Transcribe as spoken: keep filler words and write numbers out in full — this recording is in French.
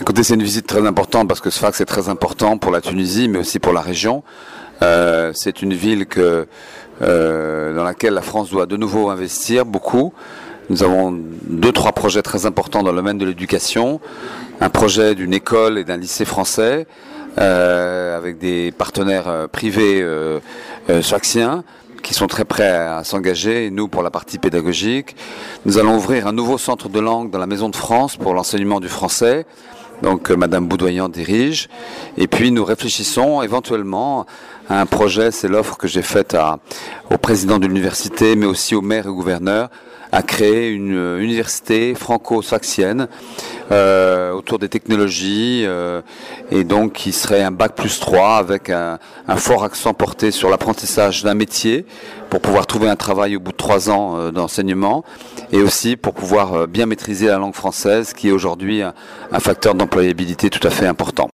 Écoutez, c'est une visite très importante parce que Sfax est très important pour la Tunisie, mais aussi pour la région. Euh, c'est une ville que, euh, dans laquelle la France doit de nouveau investir beaucoup. Nous avons deux, trois projets très importants dans le domaine de l'éducation. Un projet d'une école et d'un lycée français euh, avec des partenaires euh, privés euh, euh, sfaxiens qui sont très prêts à s'engager, et nous pour la partie pédagogique. Nous allons ouvrir un nouveau centre de langue dans la Maison de France pour l'enseignement du français. Donc euh, Madame Boudoyan dirige. Et puis nous réfléchissons éventuellement à un projet, c'est l'offre que j'ai faite à, au président de l'université, mais aussi au maire et au gouverneur, à créer une euh, université franco-sfaxienne euh, autour des technologies euh, et donc qui serait un bac plus trois avec un, un fort accent porté sur l'apprentissage d'un métier pour pouvoir trouver un travail au bout de trois ans euh, d'enseignement et aussi pour pouvoir euh, bien maîtriser la langue française qui est aujourd'hui un, un facteur d'employabilité tout à fait important.